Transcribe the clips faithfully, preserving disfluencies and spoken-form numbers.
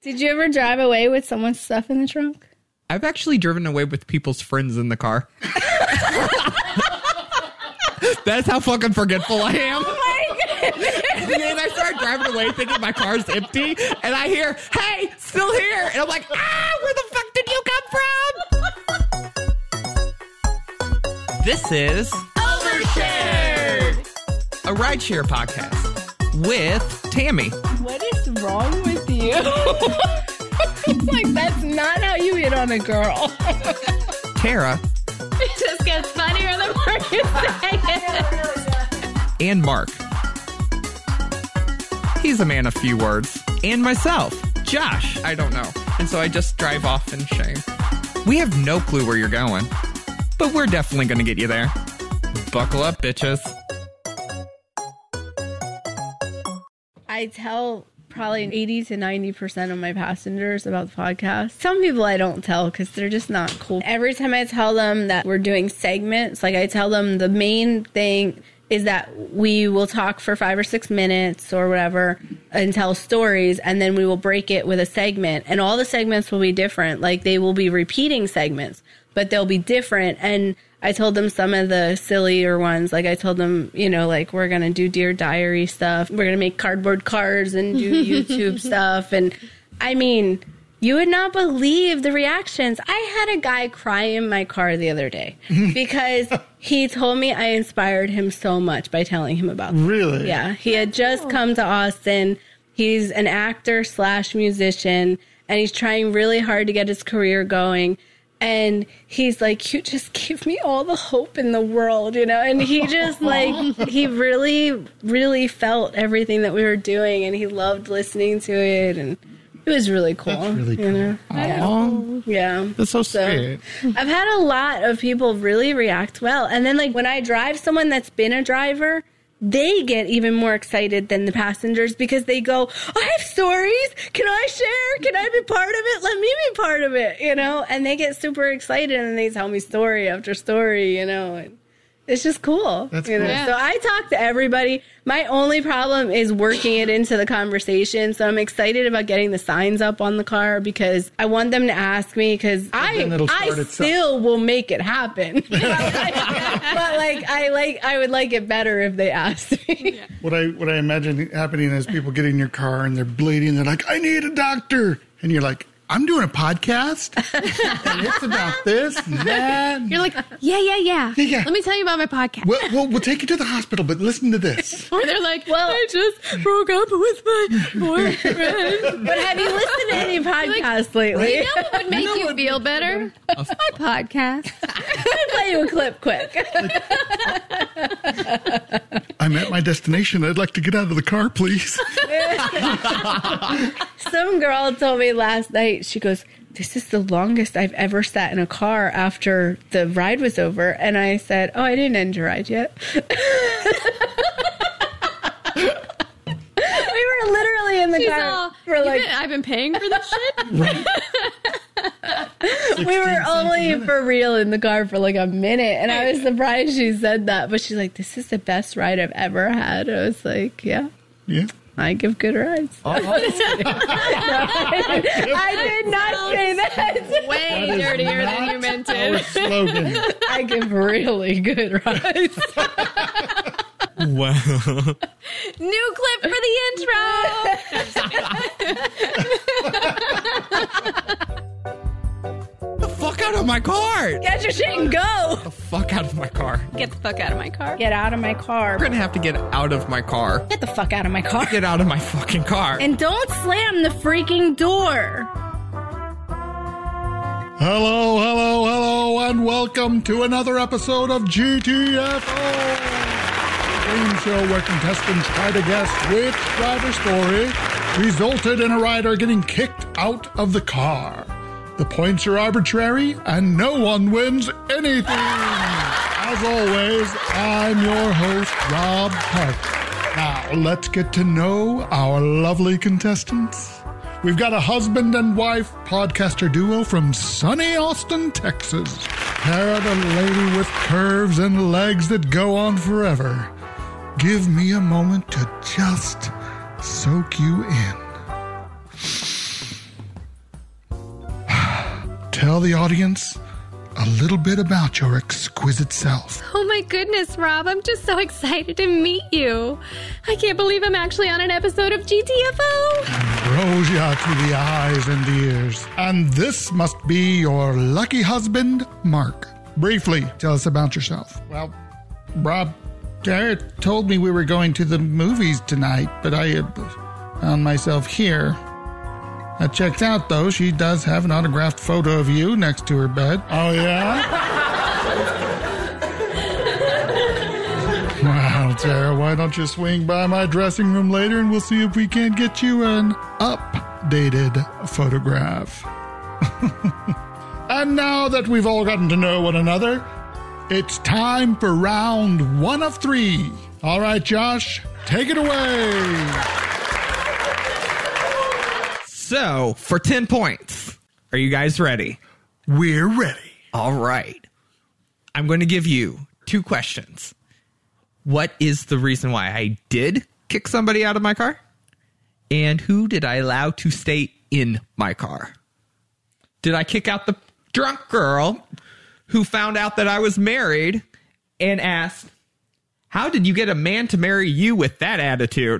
Did you ever drive away with someone's stuff in the trunk? I've actually driven away with people's friends in the car. That's how fucking forgetful I am. Oh my goodness. And then I start driving away thinking my car's empty, and I hear, hey, still here. And I'm like, ah, where the fuck did you come from? This is Overshared, a rideshare podcast with Tammy. What is wrong with you? It's like, that's not how you hit on a girl. Tara. It just gets funnier the more you say it. And Mark. He's a man of few words. And myself, Josh. I don't know. And so I just drive off in shame. We have no clue where you're going, but we're definitely going to get you there. Buckle up, bitches. I tell probably eighty to ninety percent of my passengers about the podcast. Some people I don't tell because they're just not cool. Every time I tell them that we're doing segments, like I tell them the main thing is that we will talk for five or six minutes or whatever and tell stories, and then we will break it with a segment. And all the segments will be different. Like, they will be repeating segments, but they'll be different. And I told them some of the sillier ones. Like, I told them, you know, like, we're going to do Dear Diary stuff. We're going to make cardboard cards and do YouTube stuff. And, I mean, you would not believe the reactions. I had a guy cry in my car the other day because he told me I inspired him so much by telling him about this. Really? Yeah. He had just come to Austin. He's an actor slash musician, and he's trying really hard to get his career going. And he's like, you just give me all the hope in the world, you know? And he just, like, he really, really felt everything that we were doing, and he loved listening to it, and it was really cool. That's really cool. You know? Aww. Yeah. That's so So, sweet. I've had a lot of people really react well. And then, like, when I drive someone that's been a driver, they get even more excited than the passengers because they go, I have stories. Can I share? Can I be part of it? Let me be part of it, you know? And they get super excited and they tell me story after story, you know? And it's just cool. That's you know? cool. Yeah. So I talk to everybody. My only problem is working it into the conversation. So I'm excited about getting the signs up on the car because I want them to ask me because I, then it'll I start itself. still will make it happen. but, like, but like I like I would like it better if they asked me. What I what I imagine happening is people get in your car and they're bleeding. They're like, I need a doctor. And you're like, I'm doing a podcast. And it's about this and that. You're like, yeah, yeah, yeah. Yeah, yeah. Let me tell you about my podcast. We'll, we'll, we'll take you to the hospital, but listen to this. Or they're like, Well- I just broke up with my boyfriend. But have you listened to any podcasts lately? You know what would make you feel better? My podcast. I'll play you a clip quick. I'm at my destination. I'd like to get out of the car, please. Some girl told me last night, she goes, this is the longest I've ever sat in a car after the ride was over. And I said, oh, I didn't end your ride yet. We were literally in the She's car all, for "You like, been- I've been paying for this shit. we were only for real in the car for like a minute. And I was surprised she said that. But she's like, this is the best ride I've ever had. I was like, yeah. Yeah. I give good rides. Oh, No, I, I did not say that. Way That is dirtier than not you meant our it. slogan. I give really good rides. wow. New clip for the intro. The fuck out of my car. Get your shit and go. The fuck out of my car. Get the fuck out of my car. Get out of my car. We're going to have to get out of my car. Get the fuck out of my car. Get out of my fucking car. And don't slam the freaking door. Hello, hello, hello, and welcome to another episode of G T F O, a game show where contestants try to guess which driver story resulted in a rider getting kicked out of the car. The points are arbitrary, and no one wins anything. As always, I'm your host, Rob Park. Now, let's get to know our lovely contestants. We've got a husband and wife podcaster duo from sunny Austin, Texas. Tara, the lady with curves and legs that go on forever. Give me a moment to just soak you in. tell the audience a little bit about your exquisite self. Oh my goodness, Rob. I'm just so excited to meet you. I can't believe I'm actually on an episode of G T F O. Ambrosia to the eyes and ears. And this must be your lucky husband, Mark. Briefly, tell us about yourself. Well, Rob, Garrett told me we were going to the movies tonight, but I uh, found myself here. I checked out, though. She does have an autographed photo of you next to her bed. Oh, yeah? Well, Tara, why don't you swing by my dressing room later and we'll see if we can't get you an updated photograph. And now that we've all gotten to know one another, it's time for round one of three. All right, Josh, take it away. So, for ten points, are you guys ready? We're ready. All right. I'm going to give you two questions. What is the reason why I did kick somebody out of my car? And who did I allow to stay in my car? Did I kick out the drunk girl who found out that I was married and asked, how did you get a man to marry you with that attitude?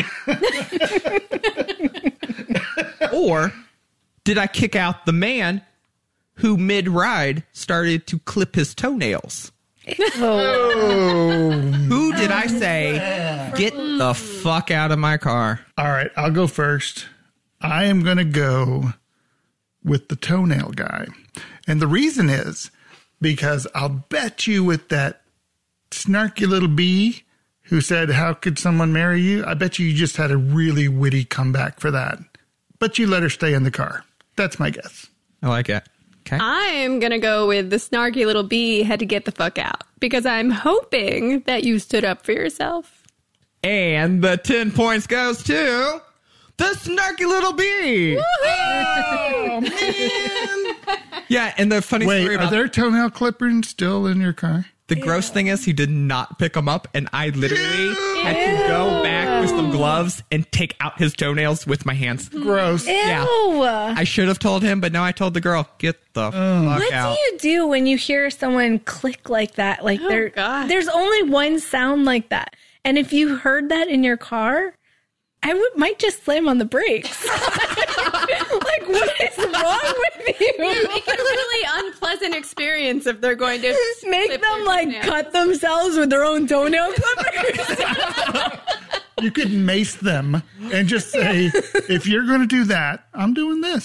Or did I kick out the man who mid-ride started to clip his toenails? Oh. Who did I say, get the fuck out of my car? All right, I'll go first. I am going to go with the toenail guy. And the reason is because I'll bet you with that snarky little bee who said, how could someone marry you? I bet you you just had a really witty comeback for that. But you let her stay in the car. That's my guess. I like it. Okay. I'm going to go with the snarky little bee had to get the fuck out because I'm hoping that you stood up for yourself. And the ten points goes to the snarky little bee. Oh, man. Yeah, and the funny Wait, story about are there toenail clippers still in your car? the gross thing is he did not pick them up, and I literally had to go back with some gloves and take out his toenails with my hands. Gross. Ew. Yeah. I should have told him, but no, I told the girl, get the fuck What out. do you do when you hear someone click like that? Like Oh, there, God. there's only one sound like that. And if you heard that in your car, I would, might just slam on the brakes. Like, what is wrong with you? Make it a really unpleasant experience if they're going to Make clip them their like toenails. cut themselves with their own toenail clippers. You could mace them and just say, if you're going to do that, I'm doing this.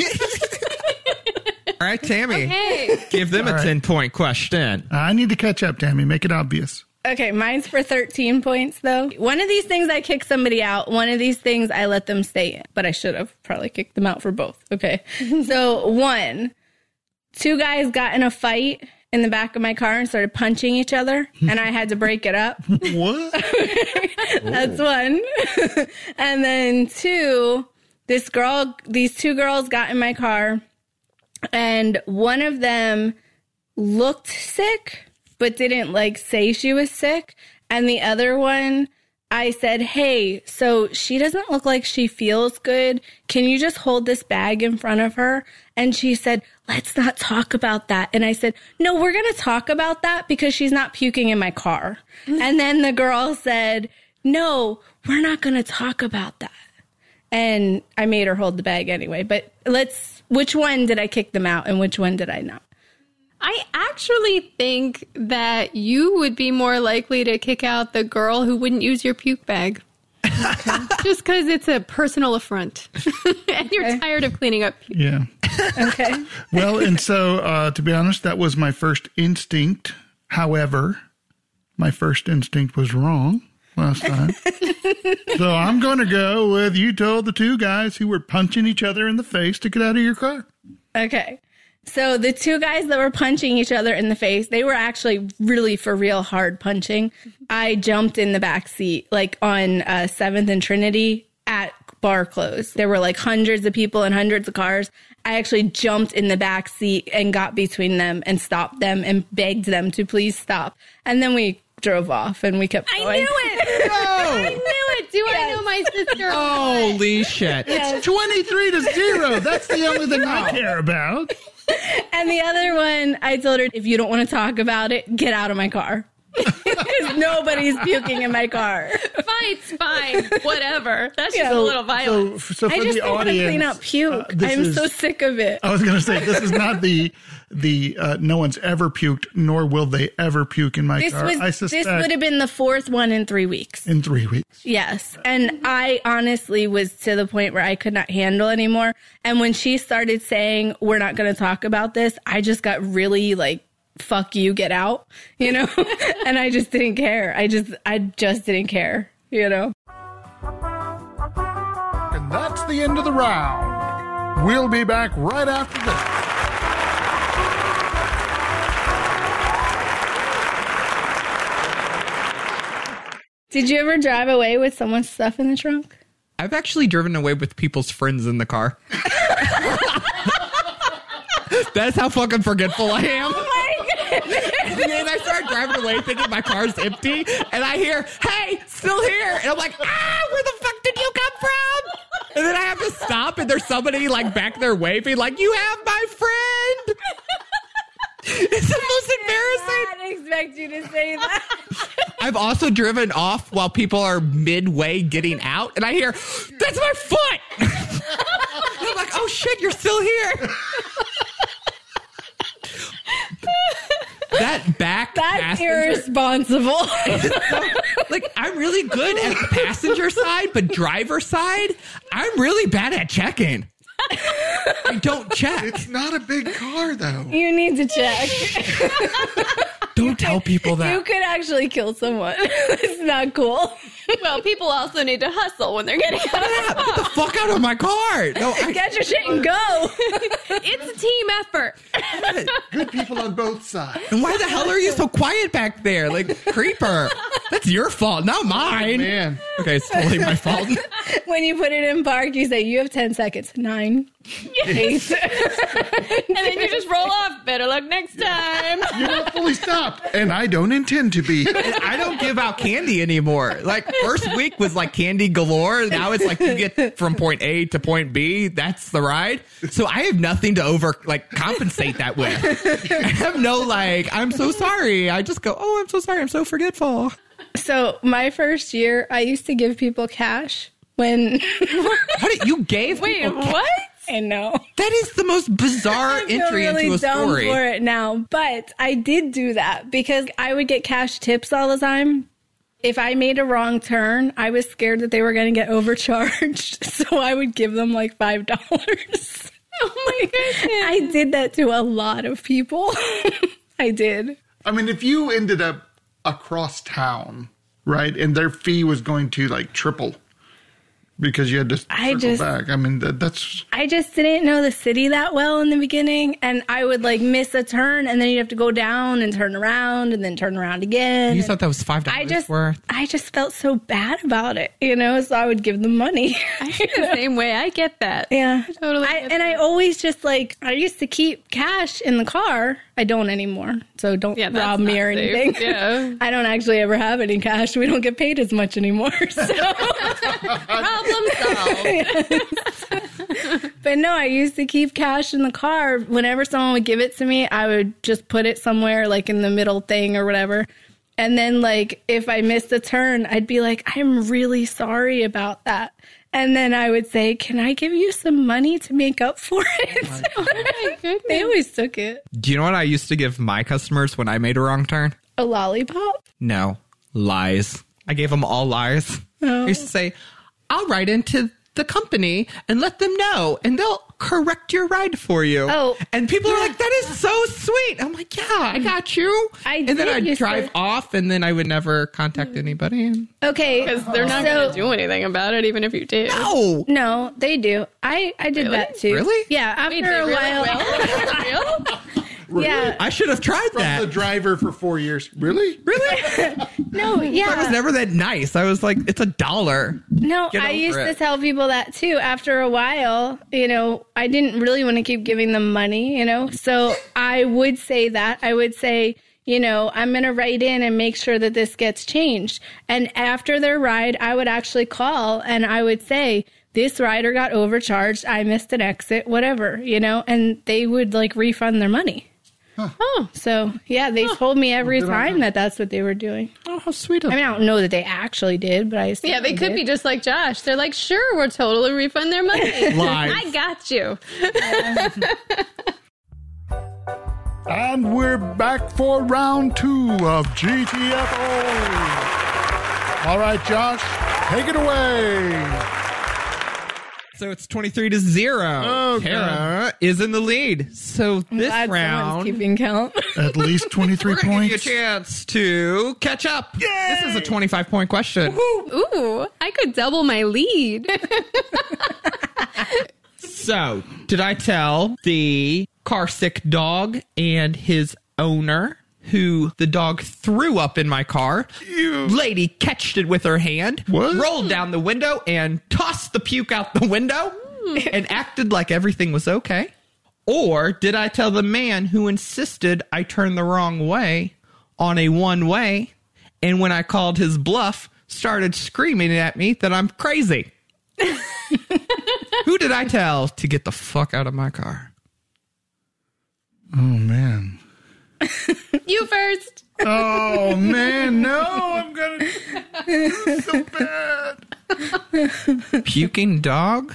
All right, Tammy, Hey, give them All a right. ten-point question. I need to catch up, Tammy. Make it obvious. Okay, mine's for thirteen points, though. One of these things I kick somebody out. One of these things I let them stay in. But I should have probably kicked them out for both. Okay. So, one, two guys got in a fight in the back of my car and started punching each other, and I had to break it up. What? That's one. And then two, this girl, these two girls got in my car, and one of them looked sick, but didn't like say she was sick. And the other one, I said, hey, so she doesn't look like she feels good. Can you just hold this bag in front of her? And she said, let's not talk about that. And I said, no, we're going to talk about that because she's not puking in my car. And then the girl said, no, we're not going to talk about that. And I made her hold the bag anyway. But let's, which one did I kick them out and which one did I not? I actually think that you would be more likely to kick out the girl who wouldn't use your puke bag. Just because it's a personal affront. And you're Okay. tired of cleaning up puke. Yeah. Okay. Well, and so, uh, to be honest, that was my first instinct. However, my first instinct was wrong last time. So I'm going to go with you told the two guys who were punching each other in the face to get out of your car. Okay. So the two guys that were punching each other in the face, they were actually really for real hard punching. I jumped in the back seat, like on uh, seventh and Trinity at bar close. There were like hundreds of people and hundreds of cars. I actually jumped in the back seat and got between them and stopped them and begged them to please stop. And then we drove off and we kept I going. knew it! I knew it! Do I know my sister? Holy shit. It's twenty-three to zero. That's the only thing I care about. And the other one, I told her, if you don't want to talk about it, get out of my car. Because nobody's puking in my car. Fight's fine. Whatever. That's Yeah. just a little violent. So, so for I just the don't want to audience, clean up puke. uh, this I'm is- so sick of it. I was going to say, this is not the, the uh, no one's ever puked, nor will they ever puke in my This car. was I this suspect would have been the fourth one in three weeks. in three weeks. Yes. And I honestly was to the point where I could not handle anymore. And when she started saying, we're not going to talk about this, I just got really like, fuck you, get out, you know? And I just didn't care. I just, I just didn't care, you know? And that's the end of the round. We'll be back right after this. Did you ever drive away with someone's stuff in the trunk? I've actually driven away with people's friends in the car. That's how fucking forgetful I am. Oh my goodness. And then I start driving away thinking my car's empty, and I hear, hey, still here. And I'm like, ah, where the fuck did you come from? And then I have to stop, and there's somebody like back there waving, like, you have my friend. It's the most embarrassing. I didn't expect you to say that. I've also driven off while people are midway getting out, and I hear, that's my foot. And I'm like, oh shit, you're still here. That back That's passenger, irresponsible. like, I'm really good at passenger side, but driver side, I'm really bad at checking. I don't check. It's not a big car, though. You need to check. Don't tell people that. You could actually kill someone. It's not cool. Well, people also need to hustle when they're getting out of Yeah, the get the fuck out of my car. No, I, Get your shit and go. It's a team effort. Good people on both sides. and why the hell are you so quiet back there? Like, creeper. That's your fault, not mine. Man. Okay, it's totally my fault. When you put it in park, you say, you have ten seconds. Nine. Eight. And then you just roll off. Better luck next time. You're not fully stopped. And I don't intend to be. And I don't give out candy anymore. Like, first week was like candy galore. Now it's like you get from point A to point B. That's the ride. So I have nothing to over, like, compensate that with. I have no, like, I'm so sorry. I just go, oh, I'm so sorry. I'm so forgetful. So my first year, I used to give people cash when... How did you gave Wait, people ca- what? I know. That is the most bizarre I feel entry really into a dumb story. for it now, but I did do that because I would get cash tips all the time. If I made a wrong turn, I was scared that they were going to get overcharged, so I would give them like five dollars. Oh my goodness. I did that to a lot of people. I did. I mean, if you ended up across town, right, and their fee was going to like triple because you had to I circle just- back. I mean, that, that's I just didn't know the city that well in the beginning, and I would like miss a turn, and then you'd have to go down and turn around, and then turn around again. You thought that was five dollars I just, worth? I just felt so bad about it, you know. So I would give them money. I feel the same way. I get that. Yeah, Totally I, get and I that. always just like I used to keep cash in the car. I don't anymore, so don't Yeah, that's rob me not or safe. anything. Yeah. I don't actually ever have any cash. We don't get paid as much anymore. So. Problem solved. But no, I used to keep cash in the car. Whenever someone would give it to me, I would just put it somewhere like in the middle thing or whatever. And then like if I missed a turn, I'd be like, I'm really sorry about that. And then I would say, can I give you some money to make up for it? Oh my goodness. They always took it. Do you know what I used to give my customers when I made a wrong turn? A lollipop? No, lies. I gave them all lies. Oh. I used to say, I'll write into the company and let them know, and they'll correct your ride for you. Oh. And people are like, that is so sweet. I'm like, yeah, I got you. I and did then I'd used drive to- off, and then I would never contact anybody. And Okay. Because they're not So- going to do anything about it, even if you did. oh, No, they do. I, I did Really? that too. Really? Yeah, after Wait, a they really while. will? Real? Yeah. I should have tried from that. the driver for four years. Really? Really? No, I was yeah. never that nice. I was like, it's a dollar. No, Get I over used to it. tell people that too. After a while, you know, I didn't really want to keep giving them money, you know, so I would say that. I would say, you know, I'm going to write in and make sure that this gets changed. And after their ride, I would actually call and I would say, this rider got overcharged. I missed an exit, whatever, you know, and they would like refund their money. Huh. Oh, So, yeah, they told me every time that that's what they were doing. Oh, how sweet of I mean, I don't know that they actually did, but I assume yeah, they could did. be just like Josh. They're like, sure, we'll totally refund their money. Lies. I got you. And we're back for round two of G T F O. All right, Josh, take it away. So it's twenty-three to zero. Okay. Tara is in the lead. So I'm this glad someone's round, keeping count. At least twenty-three we're going to give you a points. chance to catch up. This is a twenty-five point question. Ooh, I could double my lead. So, did I tell the car sick dog and his owner who the dog threw up in my car? Lady catched it with her hand, What? rolled down the window, and tossed the puke out the window and acted like everything was okay? Or did I tell the man who insisted I turn the wrong way on a one-way, and when I called his bluff, started screaming at me that I'm crazy? Who did I tell to get the fuck out of my car? Oh, man. You first. Oh, man, no, I'm going to do so bad. Puking dog?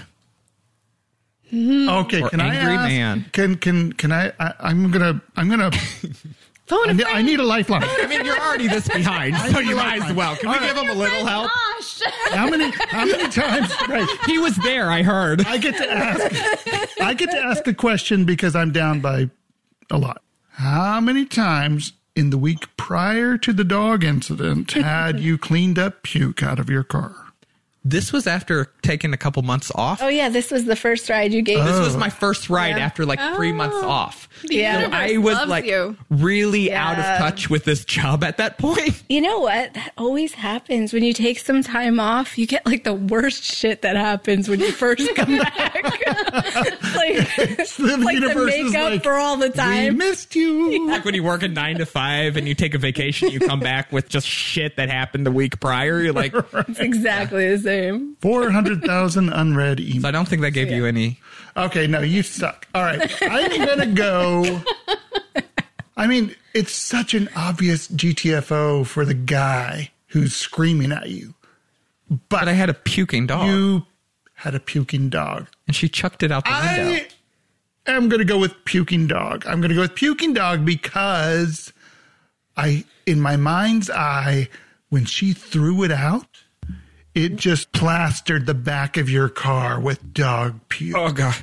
Okay, Or can I angry ask, man. Can, can, can I, I I'm going to, I'm going to, Phone I, a ne- friend. I need a lifeline. I mean, you're already this behind, so you might as well. Can we give him a little help? Gosh. How many, how many times, right, He was there, I heard. I get to ask, I get to ask a question because I'm down by a lot. How many times in the week prior to the dog incident had you cleaned up puke out of your car? This was after taking a couple months off. Oh, yeah, this was the first ride you gave This me. was my first ride Yeah. after like three months Oh. off. The Yeah. universe I was loves like you. really Yeah. out of touch with this job at that point. You know what? That always happens. When you take some time off, you get like the worst shit that happens when you first come back. like The like the universe is makeup like, for all the We time. missed you. Like when you work a nine to five and you take a vacation, you come back with just shit that happened the week prior. You're like, It's exactly the same. four hundred thousand unread I emails. don't think that gave you any. Okay, no, you suck. All right, I'm going to go. I mean, it's such an obvious G T F O for the guy who's screaming at you. But, But I had a puking dog, you had a puking dog. and she chucked it out the window. I am going to go with puking dog. I'm going to go with puking dog because I, in my mind's eye, when she threw it out, it just plastered the back of your car with dog puke. Oh god.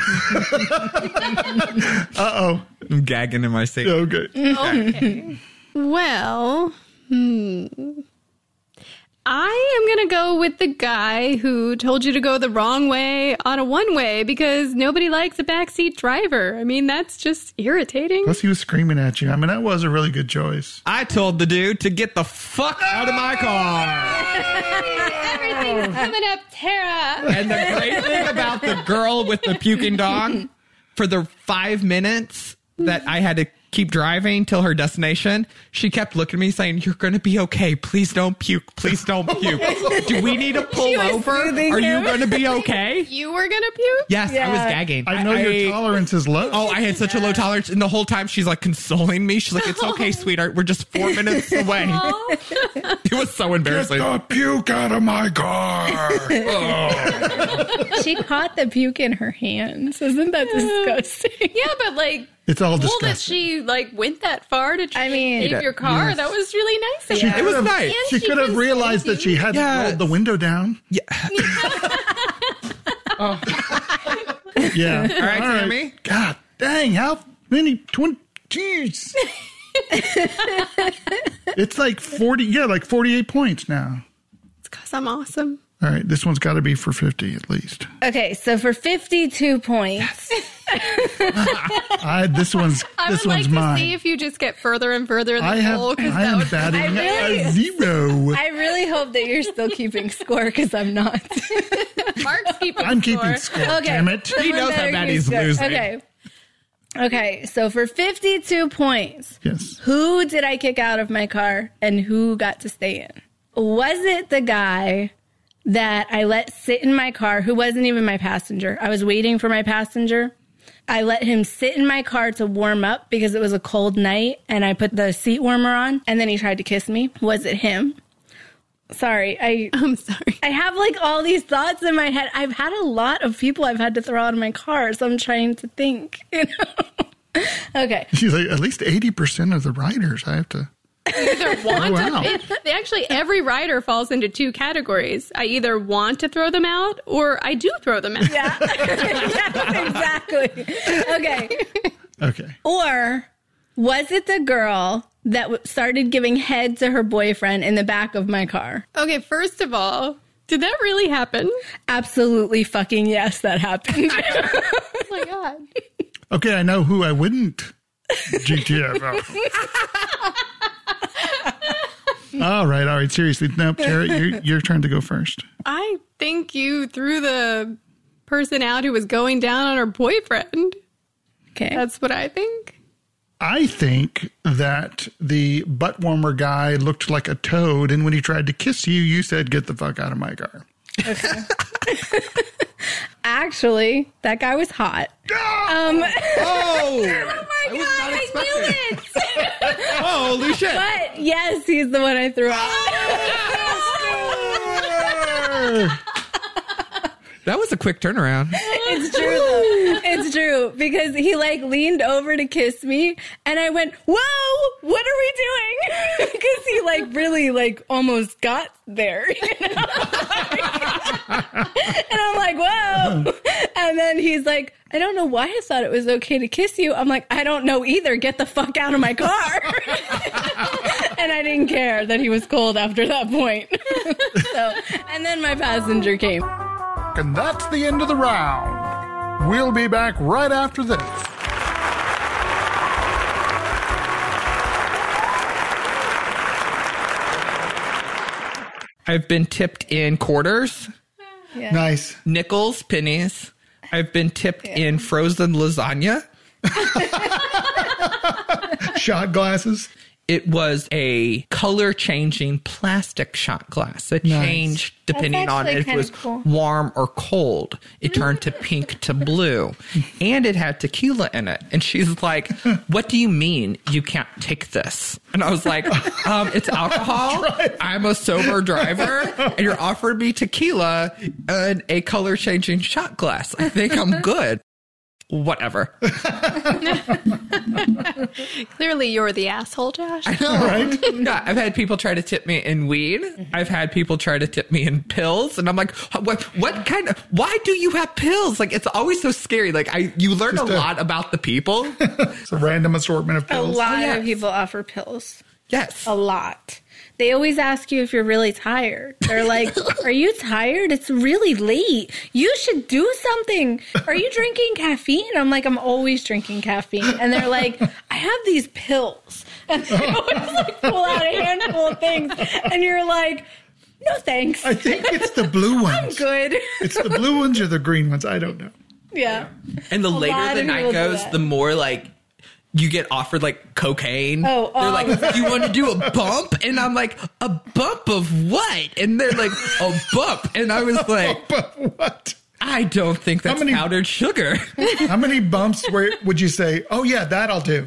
Uh-oh. I'm gagging in my seat. Okay. Okay. Well, hmm. I am going to go with the guy who told you to go the wrong way on a one way because nobody likes a backseat driver. I mean, that's just irritating. Plus, he was screaming at you. I mean, that was a really good choice. I told the dude to get the fuck out of my car. Everything's coming up, Tara. And the great thing about the girl with the puking dog, for the five minutes that I had to keep driving till her destination, she kept looking at me saying, "You're going to be okay. Please don't puke. Please don't puke. Do we need to pull over? Are soothing you him. going to be okay?" You were going to puke? Yes, I was Yeah. gagging. I know your tolerance is low. Oh, I had such a low tolerance. And the whole time she's like consoling me. She's like, "It's okay, sweetheart. We're just four minutes away." Oh. It was so Get embarrassing. the puke out of my car. She caught the puke in her hands. Isn't that disgusting? Yeah, but like, It's all cool that disgusting. she like went that far to try I mean- to save your car. Yes. That was really nice of She you. could was have, nice. And She she could have consoled realized you. that she hadn't Yes. rolled the window down. Yeah. Yeah. All right, Tammy. God dang, how many twenties? It's like forty, yeah, like forty-eight points now. It's because I'm awesome. All right, this one's got to be for fifty at least. Okay, so for fifty-two points, I, this one's I this would like one's to mine. see if you just get further and further in the I have, hole. 'cause I that am would- batting I really- a zero. I really hope that you're still keeping score because I'm not. Mark's keeping I'm score. keeping score. Okay. Damn it! Someone He knows how better bad keep he's score. losing. Okay. Okay, so for fifty-two points, Yes. who did I kick out of my car and who got to stay in? Was it the guy that I let sit in my car, who wasn't even my passenger. I was waiting for my passenger. I let him sit in my car to warm up because it was a cold night, and I put the seat warmer on, and then he tried to kiss me. Was it him? Sorry, I, I'm sorry. I have like all these thoughts in my head. I've had a lot of people I've had to throw out of my car, so I'm trying to think. You know? Okay. She's like, at least eighty percent of the riders I have to... Either want Oh, wow. to, it, actually, every rider falls into two categories. I either want to throw them out or I do throw them out. Yeah. Yeah, exactly. Okay. Okay. Or was it the girl that w- started giving head to her boyfriend in the back of my car? Okay, first of all, did that really happen? Absolutely fucking yes, that happened. Oh my God. Okay, I know who I wouldn't G T F O. All right, all right. Seriously, no, Tara, your, your turn to go first. I think you threw the person out who was going down on her boyfriend. Okay. That's what I think. I think that the butt warmer guy looked like a toad, and when he tried to kiss you, you said, "Get the fuck out of my car." Okay. Actually, that guy was hot. Um, Oh! oh my I was God, not I knew expecting it. Oh, holy shit. But yes, he's the one I threw out. That was a quick turnaround. It's true, though. It's true. Because he, like, leaned over to kiss me, and I went, whoa, what are we doing? Because he, like, really, like, almost got there, you know? And I'm like, whoa. And then he's like, I don't know why I thought it was okay to kiss you. I'm like, I don't know either. Get the fuck out of my car. And I didn't care that he was cold after that point. So, and then my passenger came. And that's the end of the round. We'll be back right after this. I've been tipped in quarters, Yeah. Nice. nickels, pennies. I've been tipped Yeah. in frozen lasagna. Shot glasses. It was a color-changing plastic shot glass that Nice. changed depending on actually if it kinda was cool. warm or cold. It turned to pink to blue. And it had tequila in it. And she's like, what do you mean you can't take this? And I was like, um, it's alcohol. I'm a sober driver. And you're offering me tequila and a color-changing shot glass. I think I'm good. Whatever. Clearly, you're the asshole, Josh. I know. Right? Yeah, I've had people try to tip me in weed. I've had people try to tip me in pills, and I'm like, what? What kind of? Why do you have pills? Like, it's always so scary. Like, I you learn Just a a- lot about the people. It's a random assortment of A pills. lot yes. of people offer pills. Yes. A lot. They always ask you if you're really tired. They're like, are you tired? It's really late. You should do something. Are you drinking caffeine? I'm like, I'm always drinking caffeine. And they're like, I have these pills. And they always like pull out a handful of things. And you're like, no thanks. I think it's the blue ones. I'm good. It's the blue ones or the green ones. I don't know. Yeah. And the lot later the of night people do goes, that. the more like you get offered like cocaine. Oh, they're all like, the time. do you want to do a bump? And I'm like, a bump of what? And they're like, a bump. And I was like, But what? I don't think that's many- powdered sugar. How many bumps where would you say, oh, yeah, that I'll do?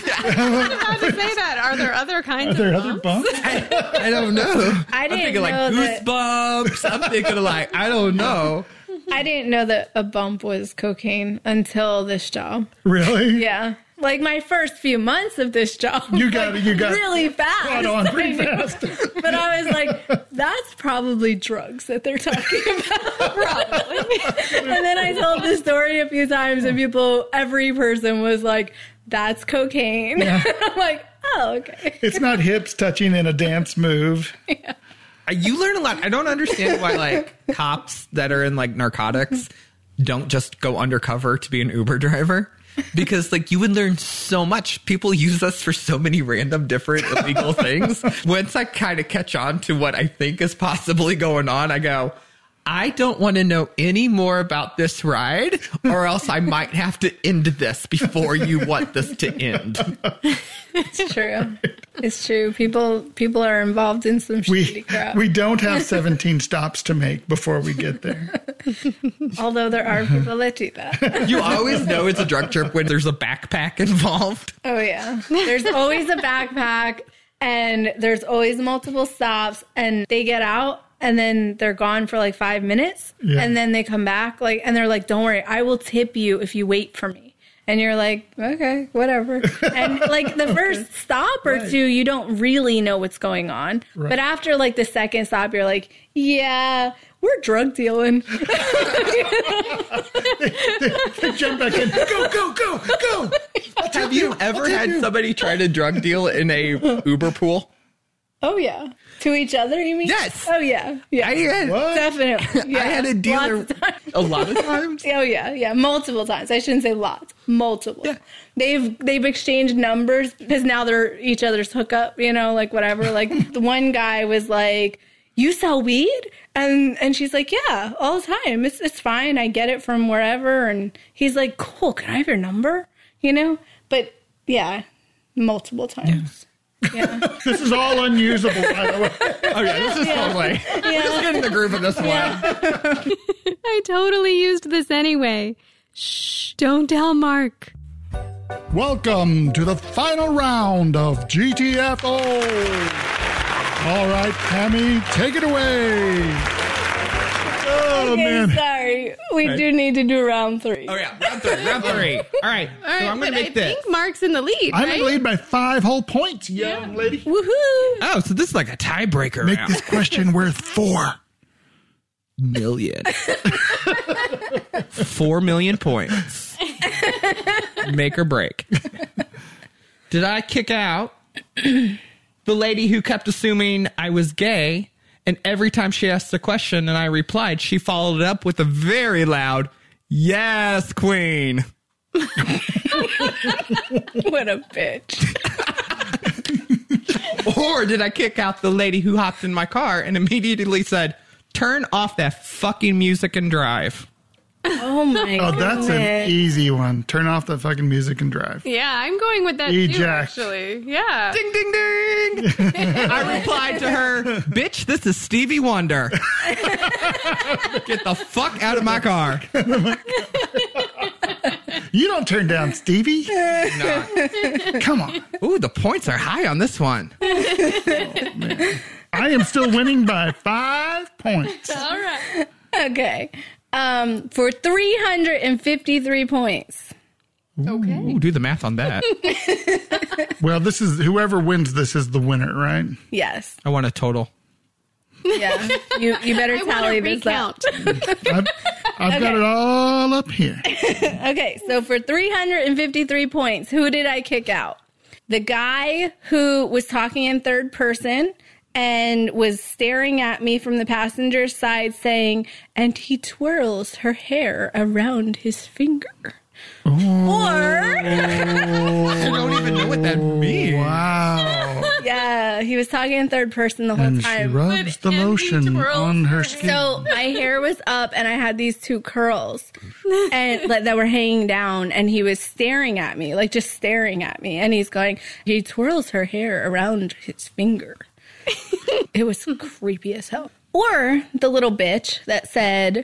How to say that? Are there other kinds Are there of other bumps? bumps? I, I don't know. I I'm didn't thinking like know that- goosebumps. I'm thinking of like, I don't know. I didn't know that a bump was cocaine until this job. Really? Yeah. Like my first few months of this job. You got like, it. You got really fast. caught on pretty fast. But I was like, that's probably drugs that they're talking about. Probably. And then I told the story a few times, and people, every person was like, that's cocaine. Yeah. I'm like, oh, okay. It's not hips touching in a dance move. Uh, You learn a lot. I don't understand why like cops that are in like narcotics don't just go undercover to be an Uber driver. Because like you would learn so much. People use us for so many random different illegal things. Once I kind of catch on to what I think is possibly going on, I go, I don't want to know any more about this ride, or else I might have to end this before you want this to end. It's true. It's true. People people are involved in some shitty We, crap. we don't have seventeen stops to make before we get there. Although there are people that do that. You always know it's a drug trip when there's a backpack involved. Oh, yeah. There's always a backpack and there's always multiple stops and they get out and then they're gone for like five minutes Yeah. and then they come back like and they're like, don't worry, I will tip you if you wait for me. And you're like, okay, whatever. And like the first stop or Right. two, you don't really know what's going on. Right. But after like the second stop, you're like, yeah, we're drug dealing. They jump back in. Go, go, go, go. Have you ever had somebody try to drug deal in a Uber pool? Oh, yeah. To each other, you mean? Yes. Oh, yeah. Yeah. I had, What? Definitely. Yeah. I had a dealer Lots of times. a lot of times. Oh yeah, yeah, multiple times. I shouldn't say lots, multiple. Yeah. They've they've exchanged numbers because now they're each other's hookup. You know, like whatever. Like the one guy was like, "You sell weed?" and and she's like, "Yeah, all the time. It's it's fine. I get it from wherever." And he's like, "Cool. Can I have your number?" You know, but yeah, multiple times. Yeah. This is all unusable, by the way. Oh yeah, this is totally. We're just getting the groove of this one. I totally used this anyway. Shh, don't tell Mark. Welcome to the final round of G T F O. All right, Tammy, take it away. Oh, Okay, man. sorry. We do need to do round three. Oh yeah, round three, round three. All right, All right, so I'm but gonna I make this. think Mark's in the lead, I'm right? in the lead by five whole points, young lady. Woohoo! Oh, so this is like a tiebreaker Make round. this question worth four. Million. Four million points. Make or break. Did I kick out the lady who kept assuming I was gay? And every time she asked a question and I replied, she followed it up with a very loud, yes, queen. What a bitch. Or did I kick out the lady who hopped in my car and immediately said, turn off that fucking music and drive? Oh my Oh, god. that's an easy one. Turn off the fucking music and drive. Yeah, I'm going with that Eject. too, actually. Yeah. Ding, ding, ding. I replied to her, bitch, this is Stevie Wonder. Get the fuck out of my car. You don't turn down Stevie. No. Come on. Ooh, the points are high on this one. I am still winning by five points. All right. Okay. Um, for three hundred fifty-three points. Okay. Ooh, do the math on that. Well, this is whoever wins this is the winner, right? Yes. I want a total. Yeah. You you better I want tally to this up. recount. I've, I've got it all up here. Okay, so for three hundred fifty-three points, who did I kick out? The guy who was talking in third person and was staring at me from the passenger side saying, and he twirls her hair around his finger. Or I don't even know what that means. Wow. yeah, he was talking in third person the whole And she time. rubs the And he lotion twirls on her her skin. So my hair was up and I had these two curls and like, that were hanging down and he was staring at me, like just staring at me. And he's going, he twirls her hair around his finger. It was creepy as hell. Or the little bitch that said,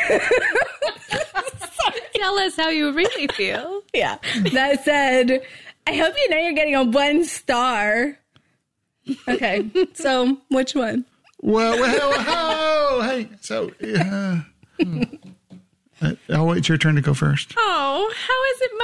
Tell us how you really feel. yeah, that said, I hope you know you're getting a one star. Okay, so which one? Well, well, oh, hey. So, uh, uh, oh, wait, it's your turn to go first. Oh, how is it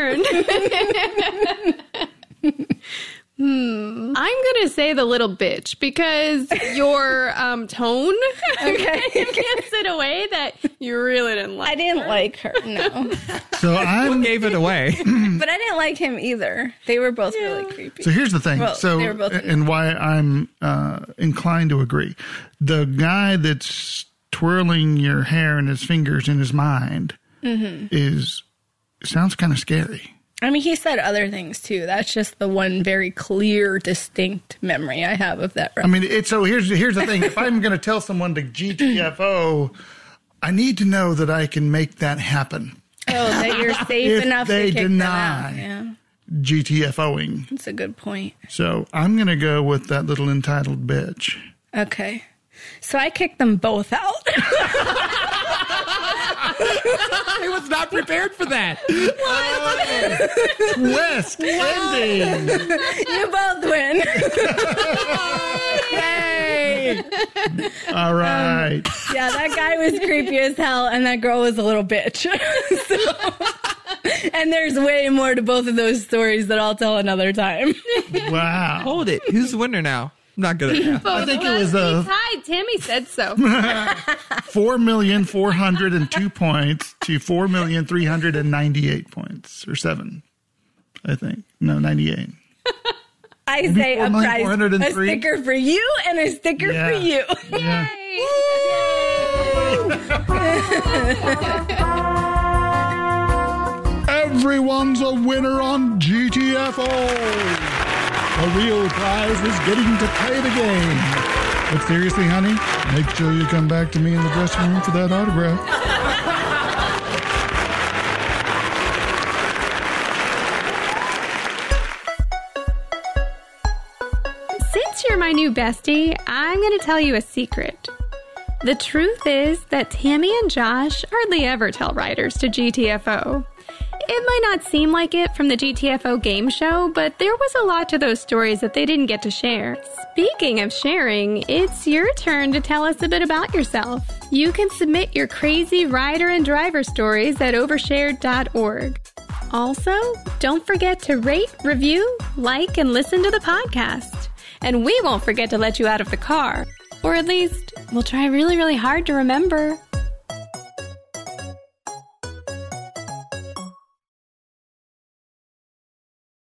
my turn? Hmm. I'm going to say the little bitch because your um, tone Okay. gives it away that you really didn't like I didn't like her, no. So What I'm. gave it away? But I didn't like him either. They were both really creepy. So here's the thing. Well, so they were both- and why I'm uh, inclined to agree. The guy that's twirling your hair in his fingers in his mind Mm-hmm. is sounds kind of scary. I mean, he said other things too. That's just the one very clear, distinct memory I have of that. I mean, it's so here's here's the thing. If I'm going to tell someone to G T F O, I need to know that I can make that happen. Oh, that you're safe If enough they to kick deny. them out. Yeah. GTFOing. That's a good point. So I'm going to go with that little entitled bitch. Okay. So I kicked them both out. I was not prepared for that. Oh, twist ending. You both win. Yay! All right. Um, yeah, that guy was creepy as hell, and that girl was a little bitch. So, and there's way more to both of those stories that I'll tell another time. Wow. Hold it. Who's the winner now? I'm not good at math. I think it was a Hi, Tammy said so. four million four hundred two points to four million three hundred ninety-eight points, or seven, I think. No, ninety-eight. I say a prize, a four hundred three. sticker for you and a sticker Yeah. for you. Yeah. Everyone's a winner on G T F O. The real prize is getting to play the game. But seriously, honey, make sure you come back to me in the dressing room for that autograph. Since you're my new bestie, I'm going to tell you a secret. The truth is that Tammy and Josh hardly ever tell writers to G T F O. It might not seem like it from the G T F O game show, but there was a lot to those stories that they didn't get to share. Speaking of sharing, it's your turn to tell us a bit about yourself. You can submit your crazy rider and driver stories at overshared dot org. Also, don't forget to rate, review, like, and listen to the podcast. And we won't forget to let you out of the car. Or at least, we'll try really, really hard to remember.